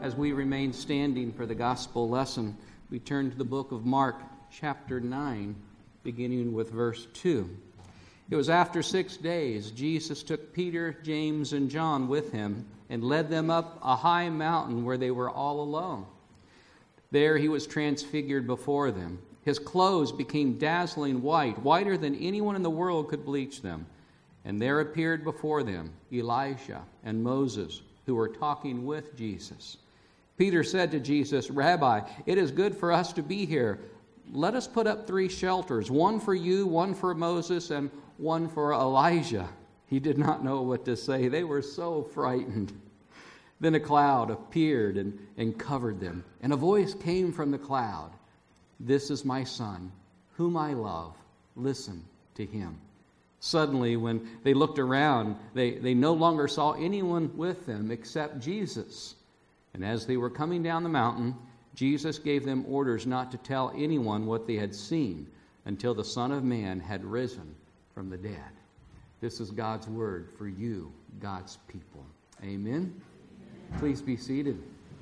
As we remain standing for the gospel lesson, we turn to the book of Mark, chapter 9, beginning with verse 2. It was after 6 days, Jesus took Peter, James, and John with him and led them up a high mountain where they were all alone. There he was transfigured before them. His clothes became dazzling white, whiter than anyone in the world could bleach them. And there appeared before them Elijah and Moses, who were talking with Jesus. Peter said to Jesus, "Rabbi, it is good for us to be here. Let us put up 3 shelters, one for you, one for Moses, and one for Elijah." He did not know what to say. They were so frightened. Then a cloud appeared and covered them, and a voice came from the cloud. "This is my Son, whom I love. Listen to him." Suddenly, when they looked around, they no longer saw anyone with them except Jesus. And as they were coming down the mountain, Jesus gave them orders not to tell anyone what they had seen until the Son of Man had risen from the dead. This is God's word for you, God's people. Amen. Please be seated.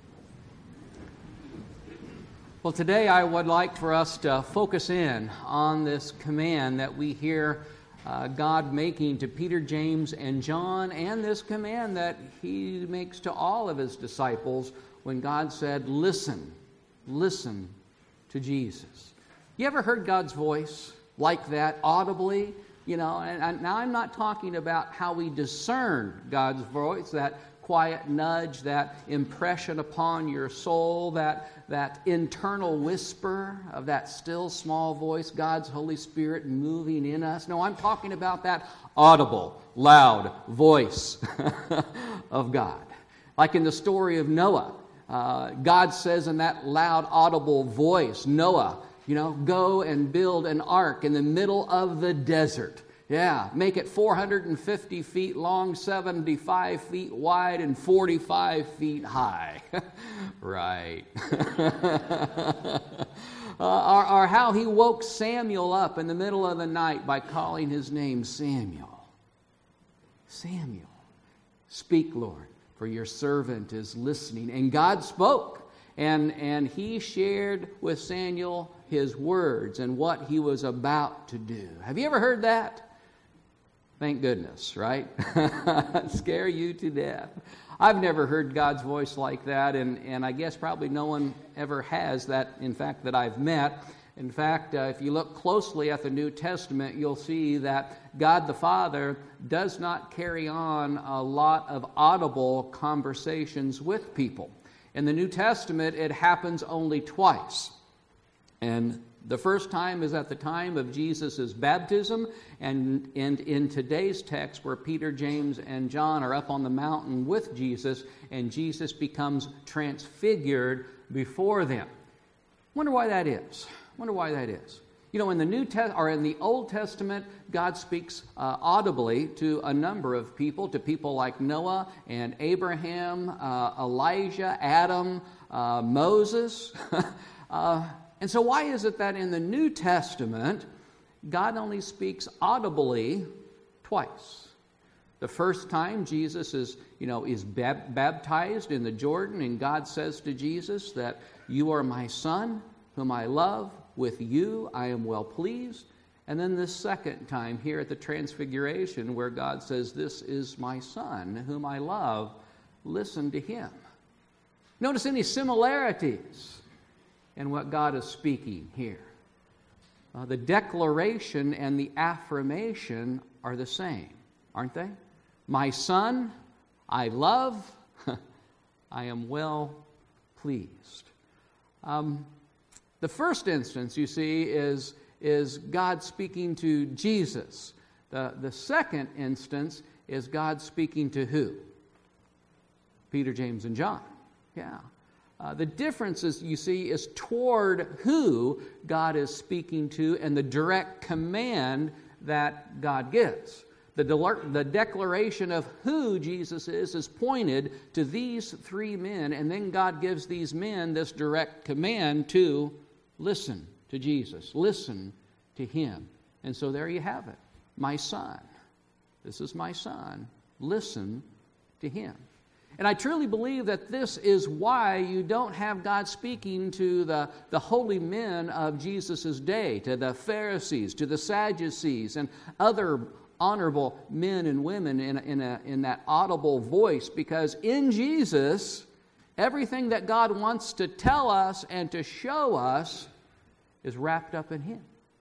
Well, today I would like for us to focus in on this command that we hear God making to Peter, James, and John, and this command that he makes to all of his disciples when God said, listen to Jesus. You ever heard God's voice like that audibly? You know, and now I'm not talking about how we discern God's voice, that quiet nudge, that impression upon your soul, that internal whisper of that still small voice, God's Holy Spirit moving in us. No, I'm talking about that audible, loud voice of God. Like in the story of Noah, God says in that loud, audible voice, Noah, go and build an ark in the middle of the desert. Yeah, make it 450 feet long, 75 feet wide, and 45 feet high. Right. Or how he woke Samuel up in the middle of the night by calling his name Samuel. Samuel, speak, Lord, for your servant is listening. And God spoke, and he shared with Samuel his words and what he was about to do. Have you ever heard that? Thank goodness, right? Scare you to death. I've never heard God's voice like that, and I guess probably no one ever has that, in fact, that I've met. In fact, if you look closely at the New Testament, you'll see that God the Father does not carry on a lot of audible conversations with people. In the New Testament, it happens only twice. And the first time is at the time of Jesus' baptism, and in today's text where Peter, James, and John are up on the mountain with Jesus, and Jesus becomes transfigured before them. Wonder why that is. In the in the Old Testament, God speaks audibly to a number of people, to people like Noah and Abraham, Elijah, Adam, Moses. And so why is it that in the New Testament, God only speaks audibly twice? The first time Jesus is baptized in the Jordan, and God says to Jesus that you are my Son, whom I love. With you I am well pleased. And then the second time here at the Transfiguration, where God says, this is my Son, whom I love. Listen to him. Notice any similarities in what God is speaking here. The declaration and the affirmation are the same, aren't they? My Son, I love, I am well pleased. The first instance, you see, is God speaking to Jesus. The second instance is God speaking to who? Peter, James, and John. Yeah. The difference, you see, is toward who God is speaking to and the direct command that God gives. The declaration of who Jesus is pointed to these 3 men, and then God gives these men this direct command to listen to Jesus, listen to him. And so there you have it. My Son. This is my Son. Listen to him. And I truly believe that this is why you don't have God speaking to the holy men of Jesus' day, to the Pharisees, to the Sadducees, and other honorable men and women in that audible voice, because in Jesus, everything that God wants to tell us and to show us is wrapped up in Him.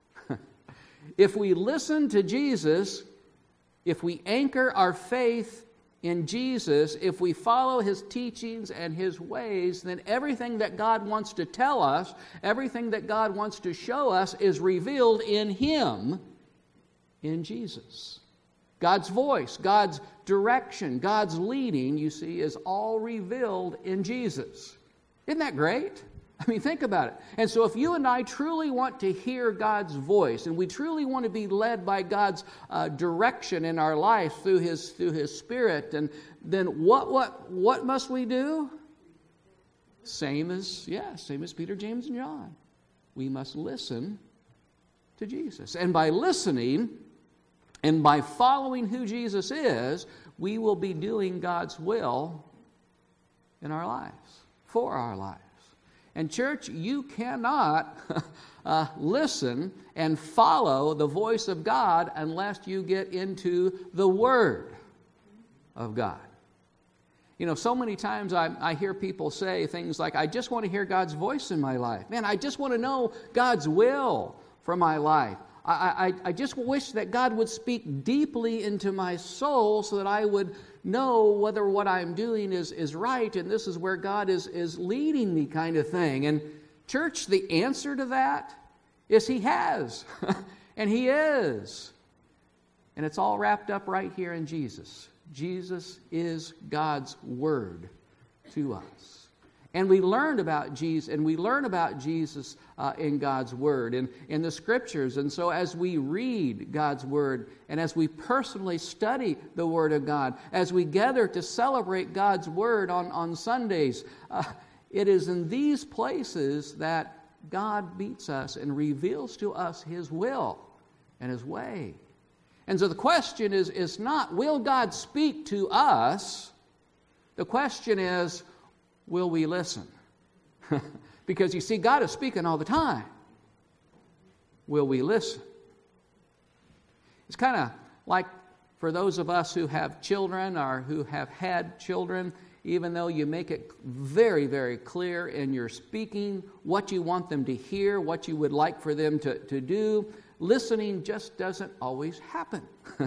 If we listen to Jesus, if we anchor our faith in Jesus, if we follow His teachings and His ways, then everything that God wants to tell us, everything that God wants to show us is revealed in Him, in Jesus. God's voice, God's direction, God's leading, you see, is all revealed in Jesus. Isn't that great? I mean, think about it. And so if you and I truly want to hear God's voice, and we truly want to be led by God's direction in our life through His Spirit, and then what must we do? Same as Peter, James, and John. We must listen to Jesus. And by listening and by following who Jesus is, we will be doing God's will in our lives, for our lives. And church, you cannot listen and follow the voice of God unless you get into the Word of God. You know, so many times I hear people say things like, I just want to hear God's voice in my life. Man, I just want to know God's will for my life. I just wish that God would speak deeply into my soul so that I would know whether what I'm doing is right and this is where God is leading me, kind of thing. And church, the answer to that is He has. And He is. And it's all wrapped up right here in Jesus. Jesus is God's Word to us. And we learned about Jesus, in God's Word, in the Scriptures. And so as we read God's Word, and as we personally study the Word of God, as we gather to celebrate God's Word on Sundays, it is in these places that God meets us and reveals to us His will and His way. And so the question is not, will God speak to us? The question is, will we listen? Because you see, God is speaking all the time. Will we listen? It's kind of like for those of us who have children or who have had children, even though you make it very, very clear in your speaking what you want them to hear, what you would like for them to do, listening just doesn't always happen.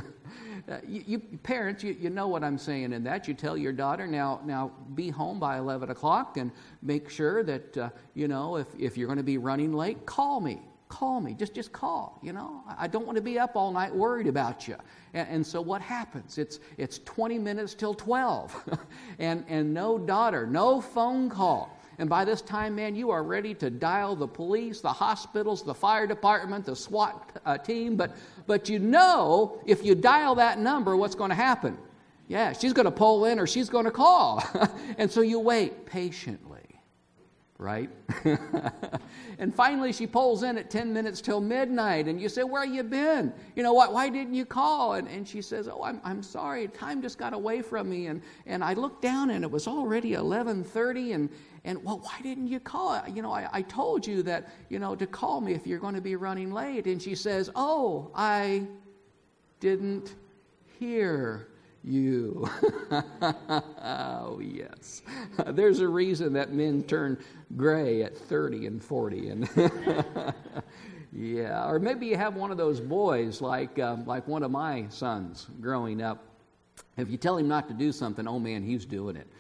You parents, you know what I'm saying in that. You tell your daughter, now be home by 11 o'clock and make sure that, if you're going to be running late, call me. Call me. Just call, I don't want to be up all night worried about you. And so what happens? It's 20 minutes till 12. and no daughter, no phone call. And by this time, man, you are ready to dial the police, the hospitals, the fire department, the SWAT team. But if you dial that number, what's going to happen? Yeah, she's going to pull in or she's going to call. And so you wait patiently, right? And finally she pulls in at 10 minutes till midnight, and you say, where have you been? You know what? Why didn't you call? And she says, I'm sorry, time just got away from me, and I looked down and it was already 11:30, and well, why didn't you call? I told you that, to call me if you're going to be running late. And she says, oh, I didn't hear you. Oh, yes. There's a reason that men turn gray at 30 and 40. And yeah, or maybe you have one of those boys like one of my sons growing up. If you tell him not to do something, oh man, he's doing it.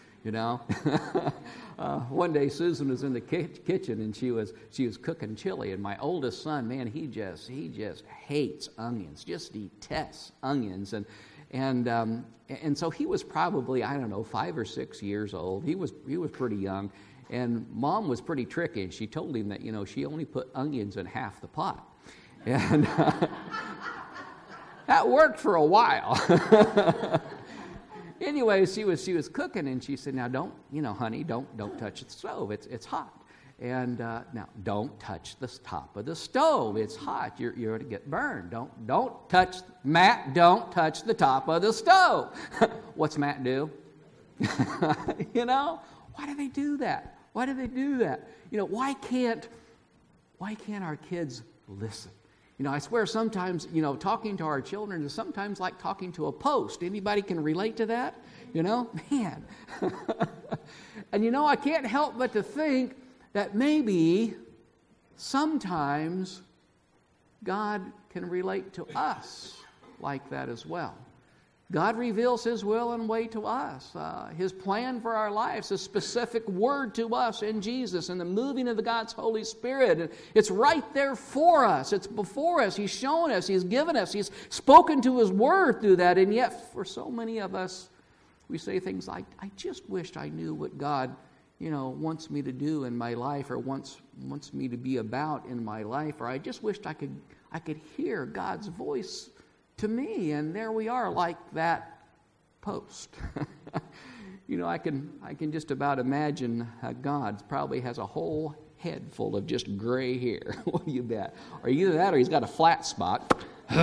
One day Susan was in the kitchen and she was cooking chili, and my oldest son, man, he just hates onions, just detests onions, and so he was probably, 5 or 6 years old. He was pretty young, and Mom was pretty tricky. She told him that she only put onions in half the pot, and that worked for a while. Anyway, she was cooking, and she said, "Now honey, don't touch the stove. It's hot. And now don't touch the top of the stove. It's hot. You're going to get burned. Don't touch Matt. Don't touch the top of the stove." What's Matt do? You know, why do they do that? Why do they do that? You know, why can't our kids listen? You know, I swear sometimes, you know, talking to our children is sometimes like talking to a post. Anybody can relate to that? You know, man. And you know, I can't help but to think that maybe sometimes God can relate to us like that as well. God reveals His will and way to us, His plan for our lives, His specific word to us in Jesus, and the moving of God's Holy Spirit. And it's right there for us. It's before us. He's shown us. He's given us. He's spoken to His word through that. And yet, for so many of us, we say things like, I just wished I knew what God, you know, wants me to do in my life, or wants me to be about in my life, or I just wished I could hear God's voice to me. And there we are, like that post. You know, I can just about imagine God probably has a whole head full of just gray hair. What do you bet? Or either that, or he's got a flat spot.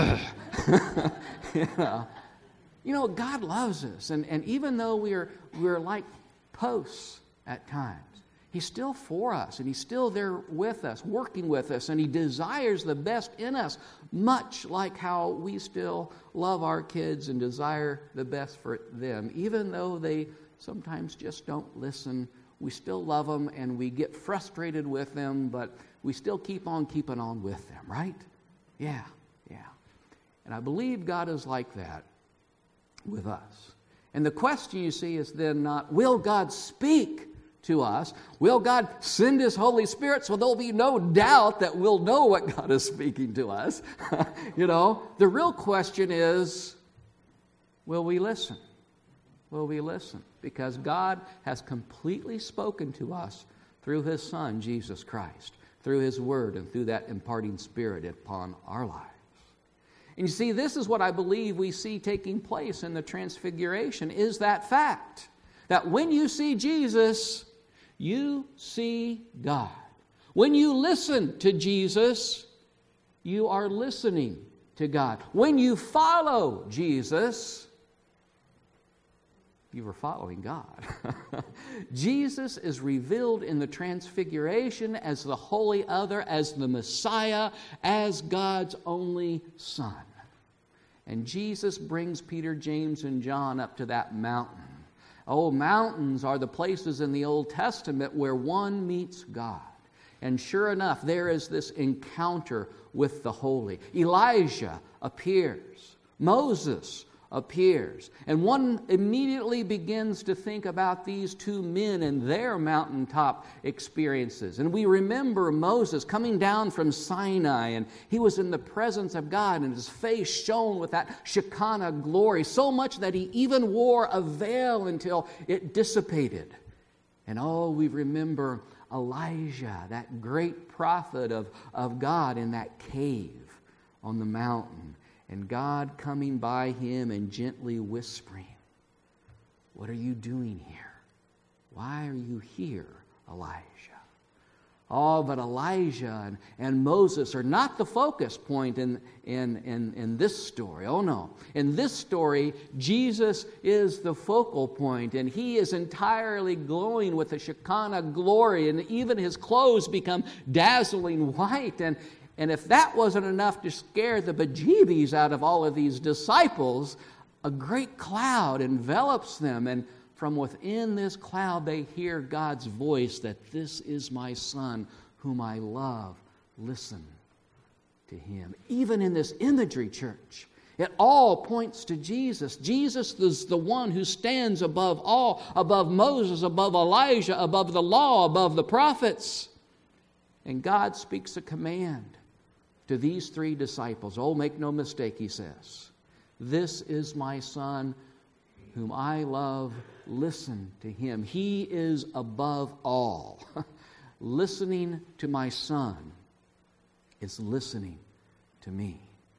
You know, God loves us, and even though we're like posts at times, He's still for us, and He's still there with us, working with us, and He desires the best in us, much like how we still love our kids and desire the best for them. Even though they sometimes just don't listen, we still love them, and we get frustrated with them, but we still keep on keeping on with them, right? Yeah. And I believe God is like that with us. And the question, you see, is then not, will God speak to us? Will God send His Holy Spirit so there'll be no doubt that we'll know what God is speaking to us? You know, the real question is, will we listen? Will we listen? Because God has completely spoken to us through His Son, Jesus Christ, through His Word, and through that imparting Spirit upon our lives. And you see, this is what I believe we see taking place in the Transfiguration, is that fact. That when you see Jesus, you see God. When you listen to Jesus, you are listening to God. When you follow Jesus, you are following God. Jesus is revealed in the Transfiguration as the Holy Other, as the Messiah, as God's only Son. And Jesus brings Peter, James, and John up to that mountain. Oh, mountains are the places in the Old Testament where one meets God. And sure enough, there is this encounter with the holy. Elijah appears. Moses appears. And one immediately begins to think about these two men and their mountaintop experiences. And we remember Moses coming down from Sinai, and he was in the presence of God, and his face shone with that Shekinah glory, so much that he even wore a veil until it dissipated. And we remember Elijah, that great prophet of God, in that cave on the mountain. And God coming by him and gently whispering, "What are you doing here? Why are you here, Elijah?" Oh, but Elijah and Moses are not the focus point in this story. Oh, no. In this story, Jesus is the focal point, and He is entirely glowing with the Shekinah glory, and even His clothes become dazzling white. And if that wasn't enough to scare the bejeebies out of all of these disciples, a great cloud envelops them. And from within this cloud, they hear God's voice that this is my Son whom I love. Listen to Him. Even in this imagery, church, it all points to Jesus. Jesus is the one who stands above all, above Moses, above Elijah, above the law, above the prophets. And God speaks a command to these three disciples. Oh, make no mistake, He says, "This is my Son whom I love. Listen to Him." He is above all. Listening to my Son is listening to me.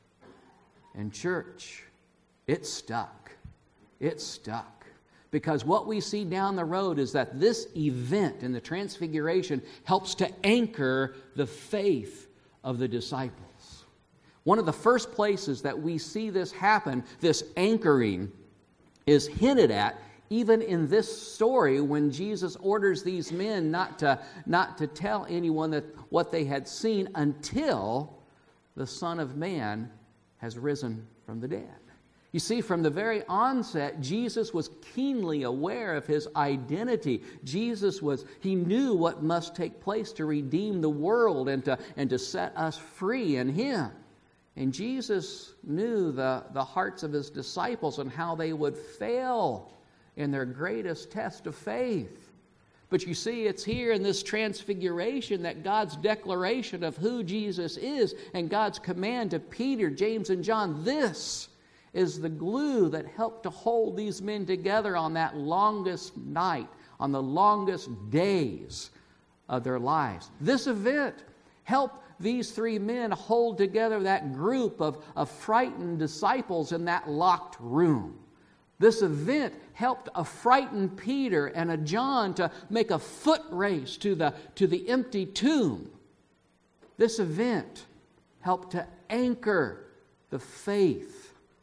And church, it's stuck. It's stuck. Because what we see down the road is that this event in the Transfiguration helps to anchor the faith of the disciples. One of the first places that we see this happen, this anchoring, is hinted at even in this story, when Jesus orders these men not to tell anyone what they had seen until the Son of Man has risen from the dead. You see, from the very onset, Jesus was keenly aware of his identity. He knew what must take place to redeem the world and to set us free in him. And Jesus knew the hearts of his disciples and how they would fail in their greatest test of faith. But you see, it's here in this transfiguration that God's declaration of who Jesus is and God's command to Peter, James, and John, this is the glue that helped to hold these men together on that longest night, on the longest days of their lives. This event helped these three men hold together that group of frightened disciples in that locked room. This event helped a frightened Peter and a John to make a foot race to the empty tomb. This event helped to anchor the faith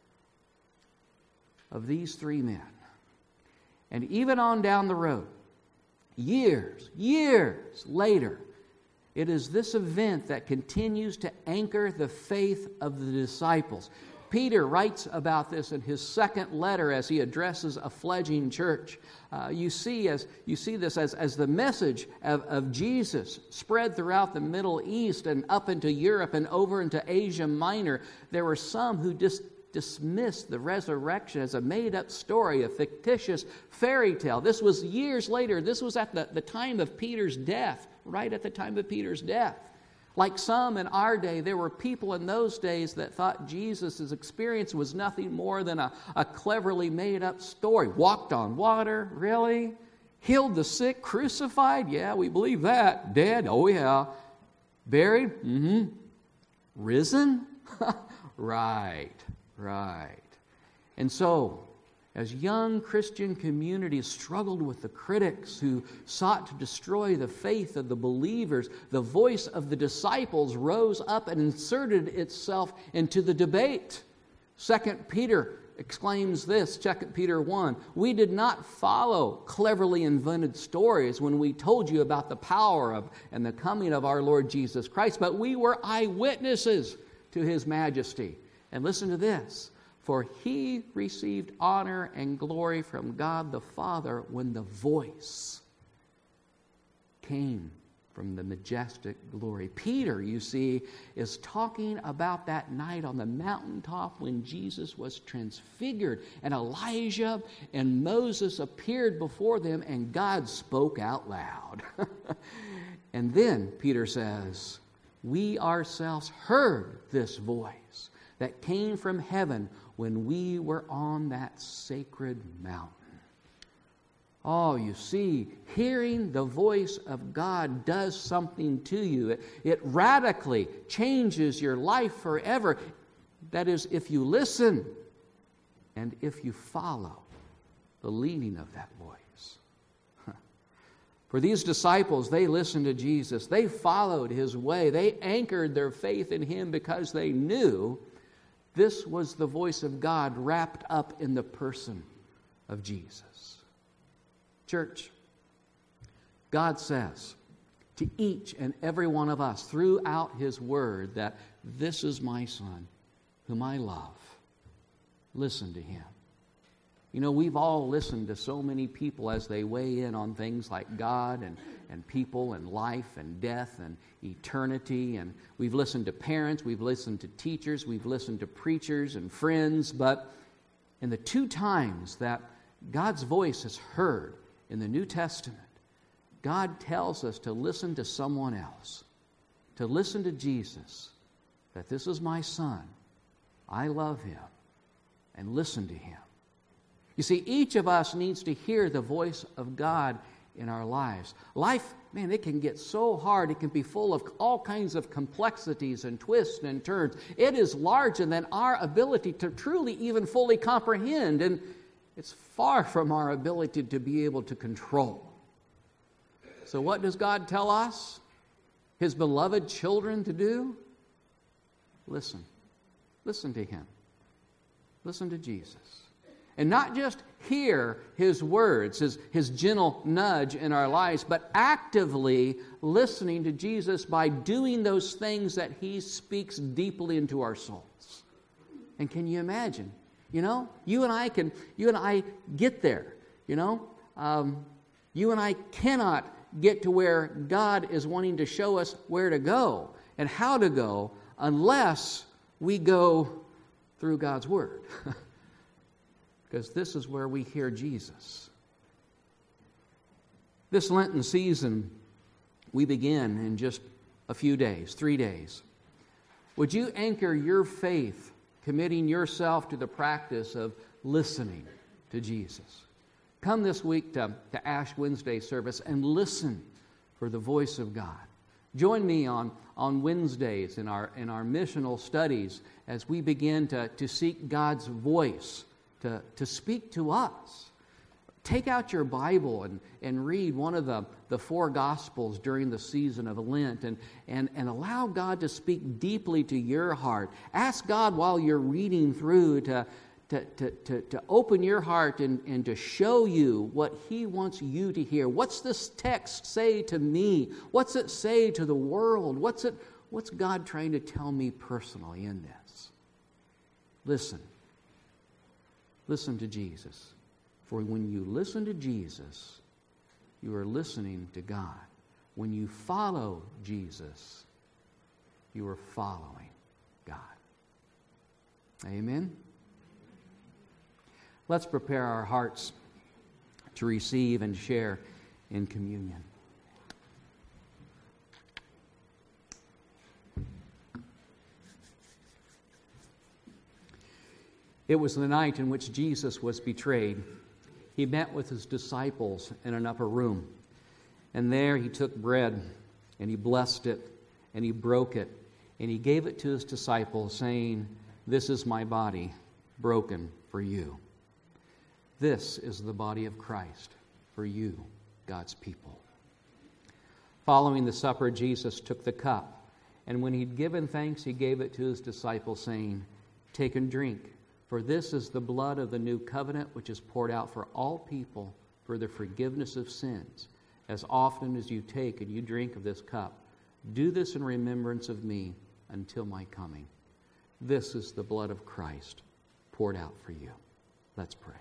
of these three men. And even on down the road, years later, it is this event that continues to anchor the faith of the disciples. Peter writes about this in his second letter as he addresses a fledgling church. You see this as the message of Jesus spread throughout the Middle East and up into Europe and over into Asia Minor. There were some who dismissed the resurrection as a made-up story, a fictitious fairy tale. This was years later. This was at the time of Peter's death, right at the time of Peter's death. Like some in our day, there were people in those days that thought Jesus' experience was nothing more than a cleverly made-up story. Walked on water, really? Healed the sick, crucified? Yeah, we believe that. Dead? Oh yeah. Buried? Mm-hmm. Risen? Right. And so, as young Christian communities struggled with the critics who sought to destroy the faith of the believers, the voice of the disciples rose up and inserted itself into the debate. 2 Peter exclaims this, 2 Peter 1, "We did not follow cleverly invented stories when we told you about the power of and the coming of our Lord Jesus Christ, but we were eyewitnesses to his majesty." And listen to this. "For he received honor and glory from God the Father when the voice came from the majestic glory." Peter, you see, is talking about that night on the mountaintop when Jesus was transfigured and Elijah and Moses appeared before them and God spoke out loud. And then Peter says, "We ourselves heard this voice that came from heaven when we were on that sacred mountain." Oh, you see, hearing the voice of God does something to you. It radically changes your life forever. That is, if you listen and if you follow the leading of that voice. For these disciples, they listened to Jesus. They followed his way. They anchored their faith in him because they knew this was the voice of God wrapped up in the person of Jesus. Church, God says to each and every one of us throughout his word that this is my Son whom I love. Listen to him. You know, we've all listened to so many people as they weigh in on things like God and people and life and death and eternity. And we've listened to parents, we've listened to teachers, we've listened to preachers and friends. But in the two times that God's voice is heard in the New Testament, God tells us to listen to someone else, to listen to Jesus, that this is my Son, I love him, and listen to him. You see, each of us needs to hear the voice of God in our lives. Life, man, it can get so hard. It can be full of all kinds of complexities and twists and turns. It is larger than our ability to truly even fully comprehend, and it's far from our ability to be able to control. So what does God tell us, his beloved children, to do? Listen. Listen to him. Listen to Jesus. And not just hear His words, His gentle nudge in our lives, but actively listening to Jesus by doing those things that He speaks deeply into our souls. And can you imagine? You and I get there. You and I cannot get to where God is wanting to show us where to go and how to go unless we go through God's Word. Because this is where we hear Jesus. This Lenten season, we begin in just a few days, 3 days. Would you anchor your faith, committing yourself to the practice of listening to Jesus? Come this week to Ash Wednesday service and listen for the voice of God. Join me on Wednesdays in our missional studies as we begin to seek God's voice to speak to us. Take out your Bible and read one of the 4 Gospels during the season of Lent and allow God to speak deeply to your heart. Ask God while you're reading through to open your heart and to show you what He wants you to hear. What's this text say to me? What's it say to the world? What's God trying to tell me personally in this? Listen. Listen to Jesus. For when you listen to Jesus, you are listening to God. When you follow Jesus, you are following God. Amen? Let's prepare our hearts to receive and share in communion. It was the night in which Jesus was betrayed. He met with His disciples in an upper room. And there He took bread, and He blessed it, and He broke it, and He gave it to His disciples, saying, "This is my body, broken for you." This is the body of Christ for you, God's people. Following the supper, Jesus took the cup, and when He'd given thanks, He gave it to His disciples, saying, "Take and drink. For this is the blood of the new covenant, which is poured out for all people for the forgiveness of sins. As often as you take and you drink of this cup, do this in remembrance of me until my coming." This is the blood of Christ poured out for you. Let's pray.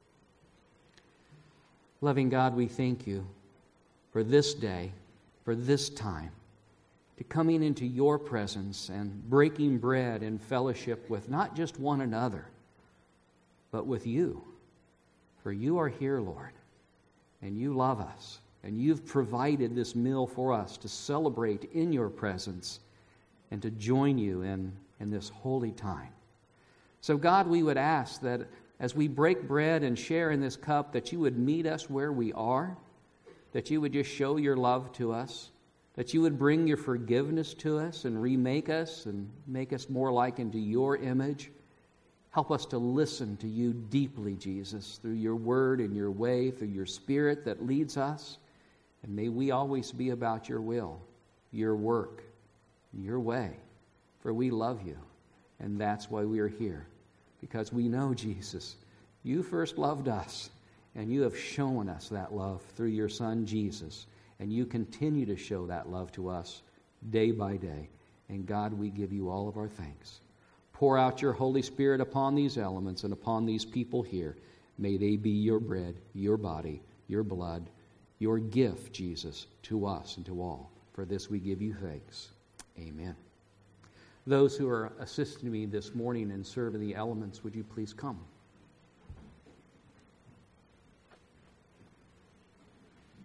Loving God, we thank You for this day, for this time, to coming into Your presence and breaking bread in fellowship with not just one another, but with You. For You are here, Lord, and You love us, and You've provided this meal for us to celebrate in Your presence and to join You in this holy time. So God, we would ask that as we break bread and share in this cup, that You would meet us where we are, that You would just show Your love to us, that You would bring Your forgiveness to us and remake us and make us more like into Your image. Help us to listen to You deeply, Jesus, through Your word and Your way, through Your Spirit that leads us. And may we always be about Your will, Your work, Your way. For we love You, and that's why we are here. Because we know, Jesus, You first loved us, and You have shown us that love through Your Son, Jesus. And You continue to show that love to us day by day. And God, we give You all of our thanks. Pour out Your Holy Spirit upon these elements and upon these people here. May they be Your bread, Your body, Your blood, Your gift, Jesus, to us and to all. For this we give You thanks. Amen. Those who are assisting me this morning in serving the elements, would you please come?